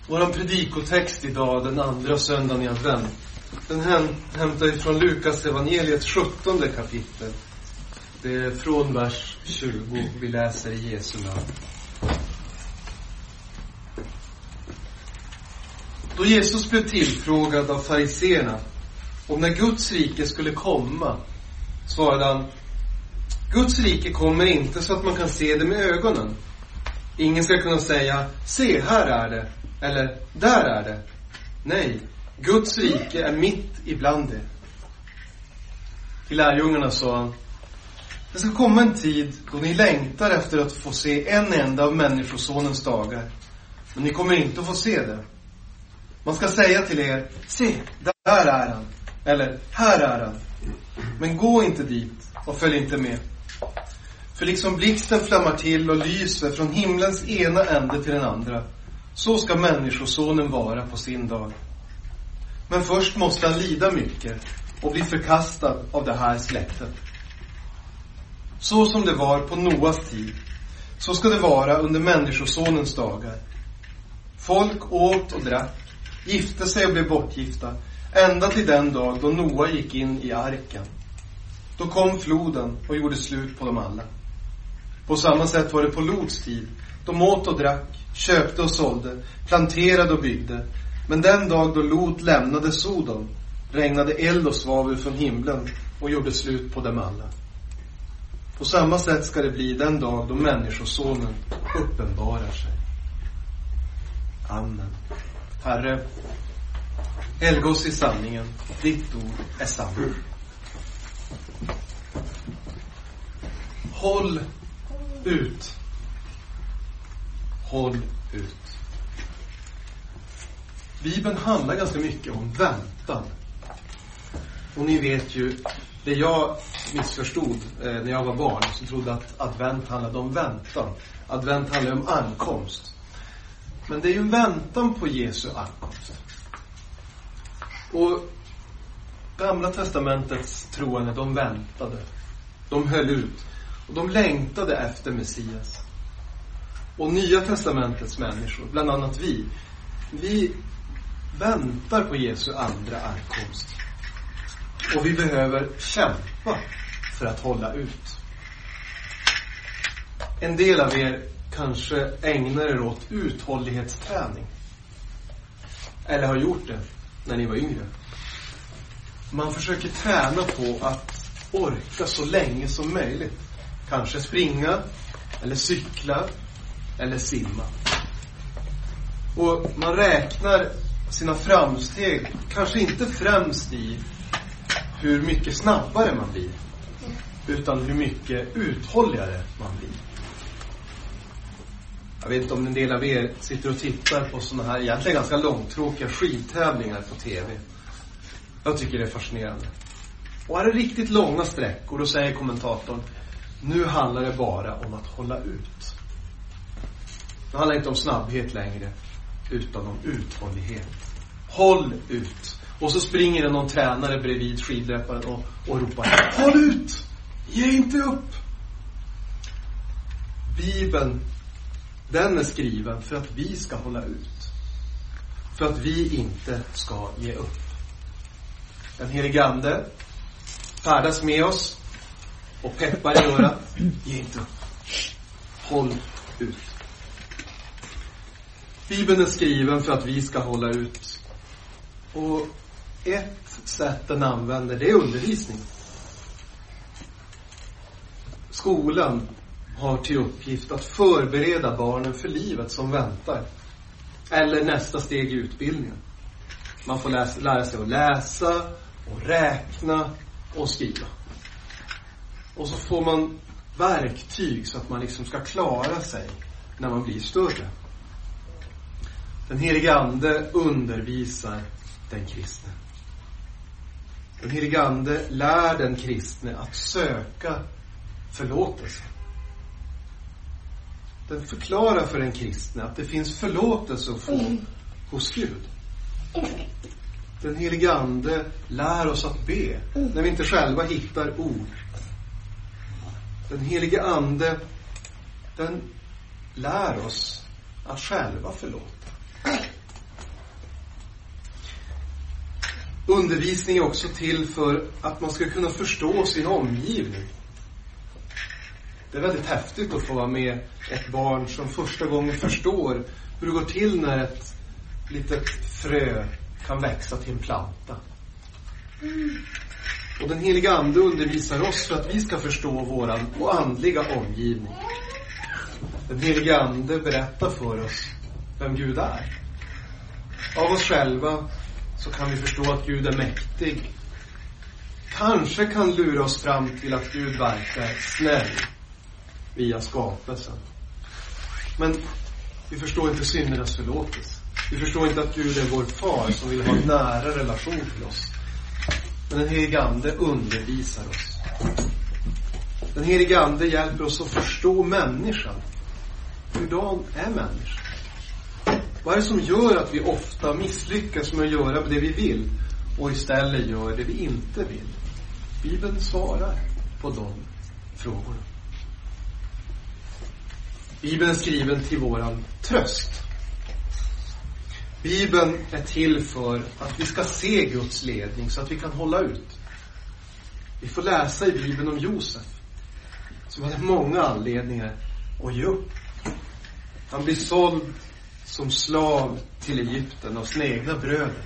Vår predikotext idag, den andra söndagen i advent, den hämtar ifrån Lukas evangeliet 17:e kapitel. Det är från vers 20 vi läser i Jesu namn. Då Jesus blev tillfrågad av fariseerna om när Guds rike skulle komma, svarade han: Guds rike kommer inte så att man kan se det med ögonen. Ingen ska kunna säga: se, här är det, eller där är det. Nej, Guds rike är mitt ibland er. Till lärjungarna sa han: det ska komma en tid då ni längtar efter att få se en enda av människosonens dagar. Men ni kommer inte att få se det. Man ska säga till er: se, där är han, eller här är han. Men gå inte dit och följ inte med. För liksom blixten flammar till och lyser från himlens ena ände till den andra, så ska människosonen vara på sin dag. Men först måste han lida mycket och bli förkastad av det här släktet. Så som det var på Noas tid, så ska det vara under människosonens dagar. Folk åt och drack, gifte sig och blev bortgifta, ända till den dag då Noa gick in i arken. Då kom floden och gjorde slut på dem alla. På samma sätt var det på Lots tid. De åt och drack, köpte och sålde, planterade och byggde. Men den dag då Lot lämnade Sodom regnade eld och svavel från himlen och gjorde slut på dem alla. På samma sätt ska det bli den dag då människosonen uppenbarar sig. Amen. Herre, helga oss i sanningen. Ditt ord är sant. Håll ut. Håll ut. Bibeln handlar ganska mycket om väntan. Och ni vet ju, det jag missförstod när jag var barn, så trodde att advent handlade om väntan. Advent handlar om ankomst. Men det är ju väntan på Jesu ankomst. Och Gamla testamentets troende, de väntade. De höll ut. Och de längtade efter Messias. Och Nya testamentets människor, bland annat vi väntar på Jesu andra ankomst. Och vi behöver kämpa för att hålla ut. En del av er kanske ägnar er åt uthållighetsträning. Eller har gjort det när ni var yngre. Man försöker träna på att orka så länge som möjligt. Kanske springa, eller cykla, eller simma. Och man räknar sina framsteg kanske inte främst i hur mycket snabbare man blir, utan hur mycket uthålligare man blir. Jag vet inte om en del av er sitter och tittar på såna här egentligen ganska långtråkiga skidtävlingar på tv. Jag tycker det är fascinerande. Och är det riktigt långa sträckor, då säger kommentatorn: nu handlar det bara om att hålla ut. Det handlar inte om snabbhet längre, utan om uthållighet. Håll ut. Och så springer det någon tränare bredvid skidlöparen och ropar: håll ut! Ge inte upp! Bibeln, den är skriven för att vi ska hålla ut. För att vi inte ska ge upp. Den helige Ande färdas med oss och peppar i örat: ge inte upp. Håll ut. Bibeln är skriven för att vi ska hålla ut. Och ett sätt den använder, det är undervisning. Skolan har till uppgift att förbereda barnen för livet som väntar. Eller nästa steg i utbildningen. Man får lära sig att läsa och räkna och skriva. Och så får man verktyg så att man liksom ska klara sig när man blir större. Den helige Ande undervisar den kristne. Den helige Ande lär den kristne att söka förlåtelse. Den förklarar för den kristne att det finns förlåtelse att få hos Gud. Den helige Ande lär oss att be när vi inte själva hittar ord. Den helige Ande, den lär oss att själva förlåta. Undervisning är också till för att man ska kunna förstå sin omgivning. Det är väldigt häftigt att få vara med ett barn som första gången förstår hur det går till när ett litet frö kan växa till en planta. Och den heliga ande undervisar oss för att vi ska förstå våran andliga omgivning. Den heliga ande berättar för oss vem Gud är. Av oss själva så kan vi förstå att Gud är mäktig. Kanske kan lura oss fram till att Gud verkar snäll via skapelsen. Men vi förstår inte syndernas förlåtelse. Vi förstår inte att Gud är vår far som vill ha en nära relation till oss. Men den helige ande undervisar oss. Den helige ande hjälper oss att förstå människan. Hurdan är människan? Vad är det som gör att vi ofta misslyckas med att göra det vi vill och istället gör det vi inte vill? Bibeln svarar på de frågorna. Bibeln är skriven till våran tröst. Bibeln är till för att vi ska se Guds ledning så att vi kan hålla ut. Vi får läsa i Bibeln om Josef som hade många anledningar att ge upp. Han blir såld som slav till Egypten av sina egna bröder.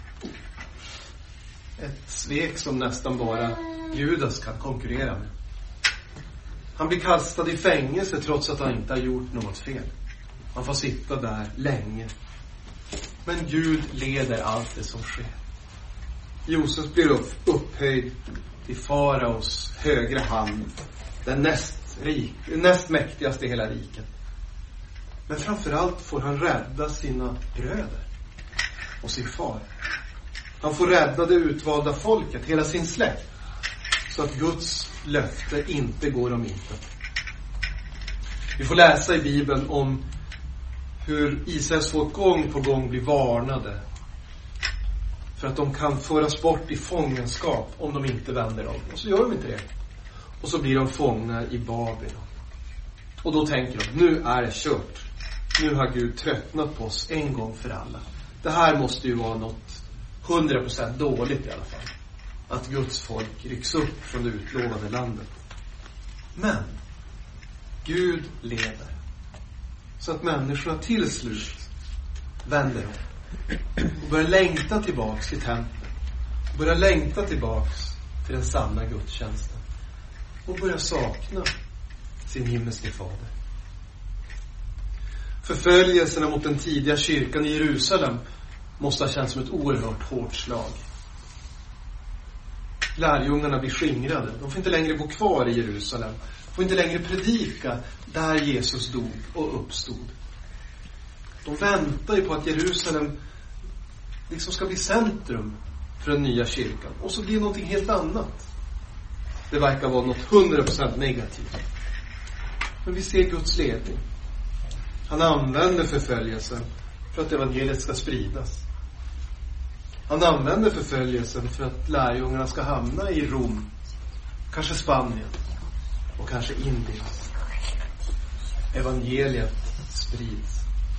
Ett svek som nästan bara Judas kan konkurrera med. Han blir kastad i fängelse trots att han inte har gjort något fel. Han får sitta där länge. Men Gud leder allt det som sker. Josef blir upphöjd till faraos högra hand. Den näst mäktigaste i hela riket. Men framförallt får han rädda sina bröder och sin far. Han får rädda det utvalda folket, hela sin släkt. Så att Guds löfte inte går om intet. Vi får läsa i Bibeln om hur Israels folk gång på gång blir varnade för att de kan föras bort i fångenskap om de inte vänder om. Och så gör de inte det. Och så blir de fångar i Babylon. Och då tänker de, nu är det kört. Nu har Gud tröttnat på oss en gång för alla. Det här måste ju vara något 100% dåligt i alla fall. Att Guds folk rycks upp från det utlovade landet. Men Gud leder. Så att människorna till slut vänder om. Och börjar längta tillbaks till templet. Och börjar längta tillbaks till den sanna gudstjänsten. Och börjar sakna sin himmelske fader. Förföljelserna mot den tidiga kyrkan i Jerusalem måste ha känts som ett oerhört hårt slag. Lärjungarna blir skingrade. De får inte längre bo kvar i Jerusalem. De får inte längre predika där Jesus dog och uppstod. De väntar ju på att Jerusalem liksom ska bli centrum för den nya kyrkan. Och så blir det någonting helt annat. Det verkar vara något 100% negativt. Men vi ser Guds ledning. Han använder förföljelsen för att evangeliet ska spridas. Han använder förföljelsen för att lärjungarna ska hamna i Rom, kanske Spanien och kanske Indien. Evangeliet sprids.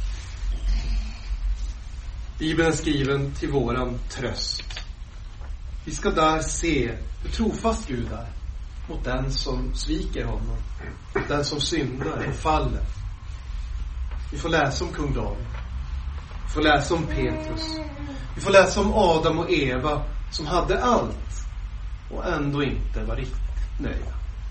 Bibeln är skriven till våran tröst. Vi ska där se hur trofast Gud är mot den som sviker honom, den som syndar och faller. Vi får läsa om kung David. Vi får läsa om Petrus. Vi får läsa om Adam och Eva som hade allt och ändå inte var riktigt nöjda.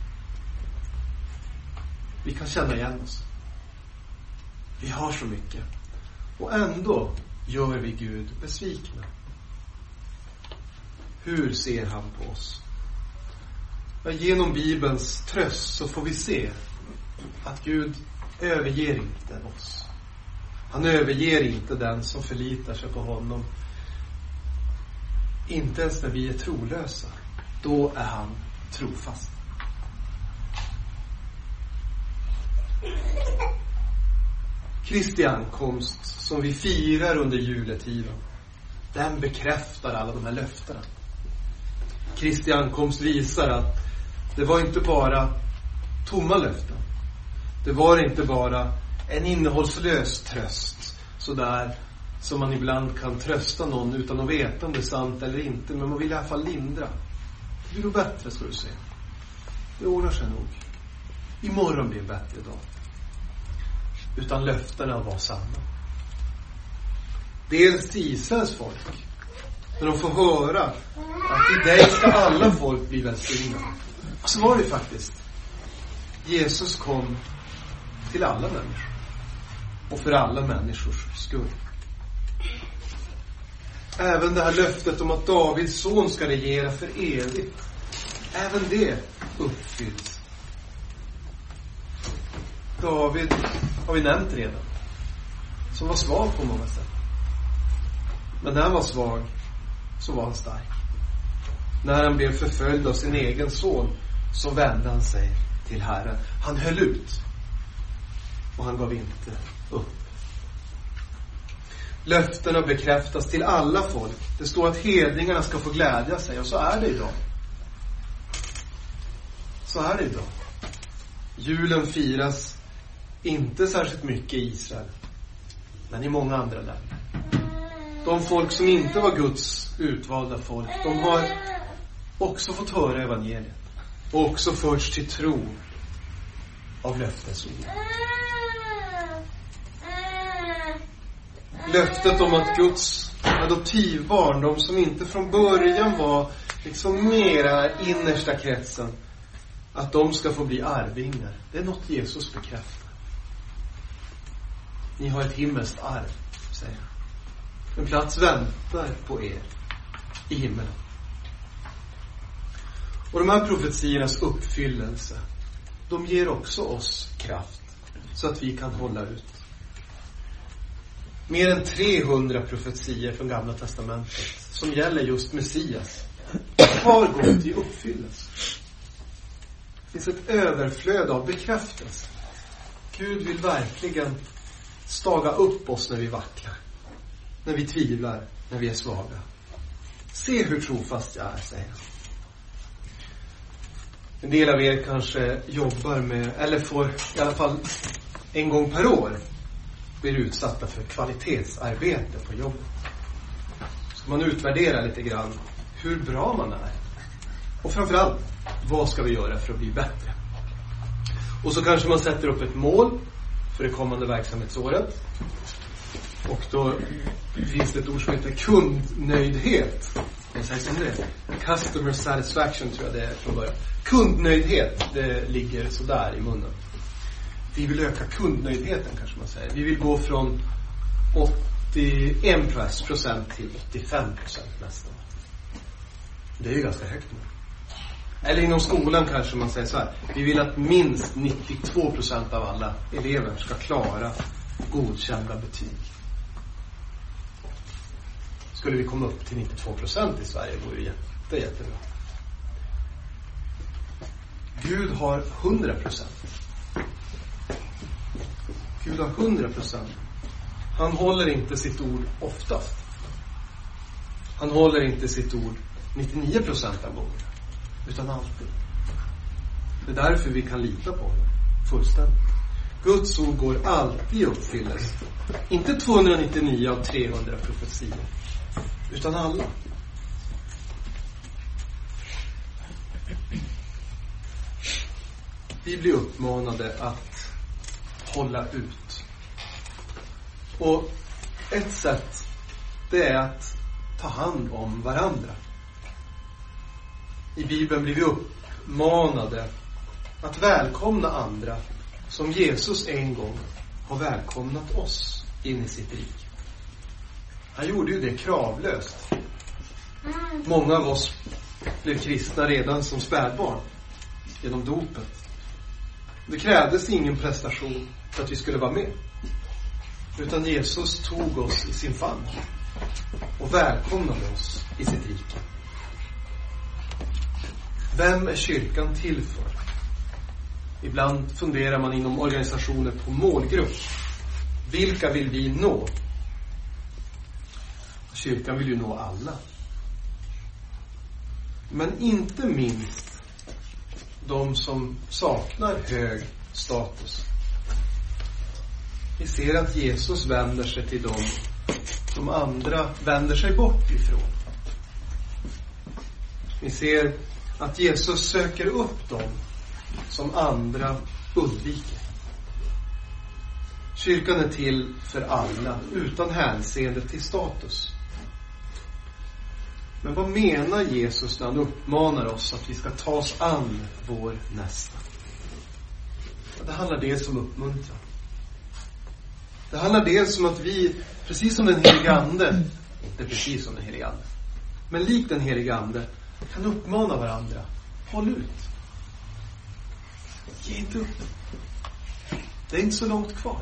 Vi kan känna igen oss. Vi har så mycket. Och ändå gör vi Gud besvikna. Hur ser han på oss? Ja, genom Bibelns tröst så får vi se att Gud överger inte oss. Han överger inte den som förlitar sig på honom. Inte ens när vi är trolösa. Då är han trofast. Kristi ankomst som vi firar under juletiden, den bekräftar alla de här löftena. Kristi ankomst visar att det var inte bara tomma löften. Det var inte bara en innehållslös tröst så där som man ibland kan trösta någon utan att veta om det är sant eller inte. Men man vill i alla fall lindra. Det blir nog bättre, ska du se. Det ordnar sig nog. Imorgon blir en bättre dag. Utan löftena var sanna. Dels till Israels folk. När de får höra att i dig ska alla folk bli välsignade. Och så var det faktiskt. Jesus kom till alla människor. Och för alla människors skull. Även det här löftet om att Davids son ska regera för evigt. Även det uppfylls. David har vi nämnt redan. Som var svag på många sätt. Men när han var svag så var han stark. När han blev förföljd av sin egen son så vände han sig till Herren. Han höll ut. Och han gav inte upp. Löftena bekräftas till alla folk. Det står att hedningarna ska få glädja sig. Och så är det idag. Så är det idag. Julen firas inte särskilt mycket i Israel. Men i många andra länder. De folk som inte var Guds utvalda folk, de har också fått höra evangeliet. Och också förts till tro av löftesord. Löftet om att Guds adoptivbarn, de som inte från början var liksom mera innersta kretsen, att de ska få bli arvingar. Det är något Jesus bekräftar. Ni har ett himmelskt arv, säger han. En plats väntar på er i himmelen. Och de här profetiernas uppfyllelse, de ger också oss kraft så att vi kan hålla ut. Mer än 300 profetier från Gamla testamentet som gäller just Messias har gått i uppfyllelse. Det finns ett överflöd av bekräftelse. Gud vill verkligen staga upp oss när vi vacklar. När vi tvivlar, när vi är svaga. Se hur trofast jag är, säger han. En del av er kanske jobbar med, eller får i alla fall en gång per år blir utsatta för kvalitetsarbete på jobbet. Ska man utvärdera lite grann hur bra man är. Och framförallt, vad ska vi göra för att bli bättre? Och så kanske man sätter upp ett mål för det kommande verksamhetsåret. Och då finns det ett ord som heter kundnöjdhet. Jag säger som det. Customer satisfaction tror jag det är från början. Kundnöjdhet, det ligger sådär i munnen. Vi vill öka kundnöjdheten kanske man säger. Vi vill gå från 81% till 85% nästan. Det är ju ganska högt nu. Eller inom skolan kanske man säger så här. Vi vill att minst 92% av alla elever ska klara godkända betyg. Skulle vi komma upp till 92% i Sverige vore det jättebra. Gud har 100%. Gud har 100%. Han håller inte sitt ord oftast. Han håller inte sitt ord 99% av gångerna. Utan alltid. Det är därför vi kan lita på honom. Fullständigt. Guds ord går alltid i uppfyllelse. Inte 299 av 300 profetier. Utan alla. Vi blir uppmanade att hålla ut. Och ett sätt, det är att ta hand om varandra. I Bibeln blir vi uppmanade att välkomna andra som Jesus en gång har välkomnat oss in i sitt rike. Han gjorde ju det kravlöst. Många av oss blev kristna redan som spädbarn genom dopet. Det krävdes ingen prestation för att vi skulle vara med. Utan Jesus tog oss i sin famn och välkomnade oss i sitt rike. Vem är kyrkan till för? Ibland funderar man inom organisationer på målgrupp. Vilka vill vi nå? Kyrkan vill ju nå alla. Men inte minst de som saknar hög status. Vi ser att Jesus vänder sig till dem de andra vänder sig bort ifrån. Vi ser att Jesus söker upp dem som andra undviker. Kyrkan är till för alla, utan hänseende till status. Men vad menar Jesus när han uppmanar oss att vi ska ta oss an vår nästa? Det handlar dels om uppmuntran. Det handlar dels om att vi, precis som den helige ande, inte precis som den helige ande, men likt den helige ande, kan uppmana varandra. Håll ut. Ge inte upp. Det är inte så långt kvar.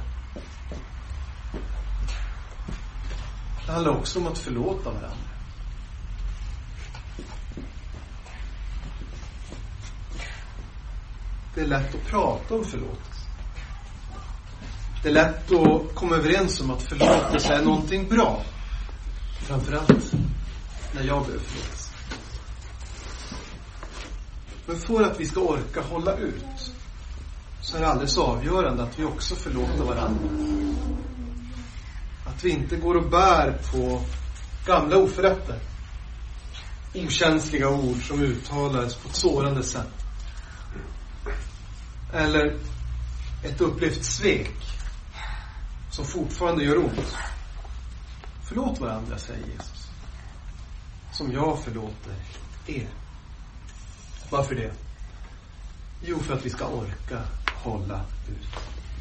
Det handlar också om att förlåta varandra. Det är lätt att prata om förlåtelse. Det är lätt att komma överens om att förlåtelse är någonting bra. Framförallt när jag behöver förlåtelse. Men för att vi ska orka hålla ut, så är det alldeles avgörande att vi också förlåter varandra. Att vi inte går och bär på gamla oförrätter. Okänsliga ord som uttalades på ett sårande sätt. Eller ett upplevt svek som fortfarande gör ont. Förlåt varandra, säger Jesus. Som jag förlåter er. Varför det? Jo, för att vi ska orka hålla ut.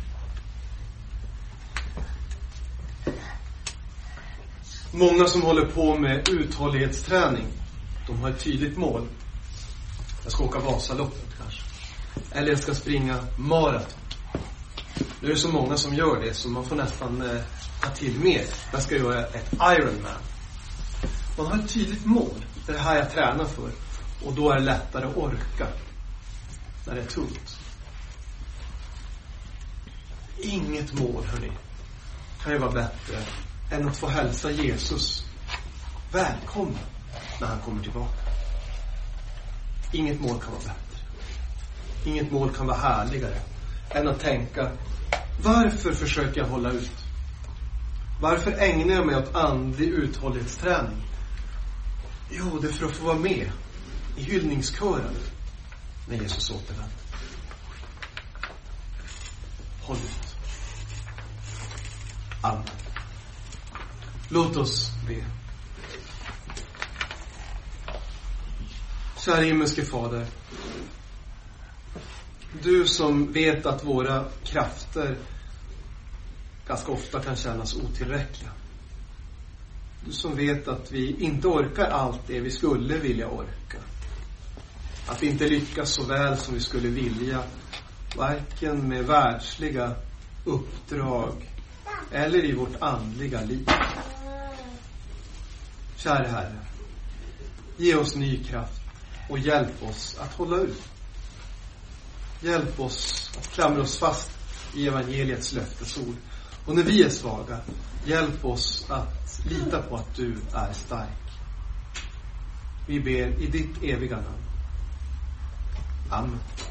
Många som håller på med uthållighetsträning, de har ett tydligt mål. Jag ska åka Vasaloppet kanske. Eller jag ska springa maraton. Nu är det så många som gör det, så man får nästan ta till mer. Jag ska göra ett Ironman. Man har ett tydligt mål. Det är det här jag tränar för. Och då är det lättare att orka när det är tungt. Inget mål, hörni, kan ju vara bättre än att få hälsa Jesus välkommen när han kommer tillbaka. Inget mål kan vara bättre. Inget mål kan vara härligare än att tänka: varför försöker jag hålla ut? Varför ägnar jag mig åt andlig uthållighetsträning? Jo, det är för att få vara med i hyllningskören när Jesus återvänder. Håll ut. Amen. Låt oss be. Kära himmelske Fader, du som vet att våra krafter ganska ofta kan kännas otillräckliga. Du som vet att vi inte orkar allt det vi skulle vilja orka. Att vi inte lyckas så väl som vi skulle vilja, varken med världsliga uppdrag eller i vårt andliga liv. Kära Herre, ge oss ny kraft och hjälp oss att hålla ut. Hjälp oss att klamra oss fast i evangeliets löftesord. Och när vi är svaga, hjälp oss att lita på att du är stark. Vi ber i ditt eviga namn. Amen.